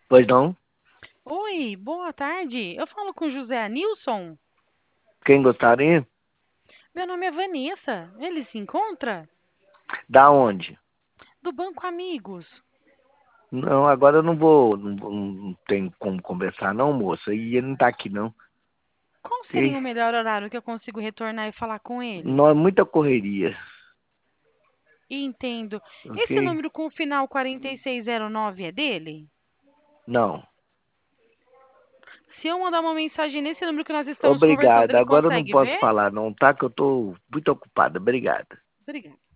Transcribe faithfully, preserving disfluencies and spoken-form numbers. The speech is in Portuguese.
Pois não? Oi, boa tarde. Eu falo com José Anilson. Quem gostaria? Meu nome é Vanessa. Ele se encontra? Da onde? Do Banco Amigos. Não, agora eu não vou, não, vou- não tem como conversar não, moça. E ele não tá aqui não. Qual Ok? seria o melhor horário que eu consigo retornar e falar com ele? Não é muita correria, Entendo. Esse ok? número com o final quarenta e seis zero nove é dele? Não. Se eu mandar uma mensagem nesse número que nós estamos conversando, Obrigado. ele Agora eu não consegue posso ver? falar não, tá? Que eu tô muito ocupado. Obrigado. Obrigada.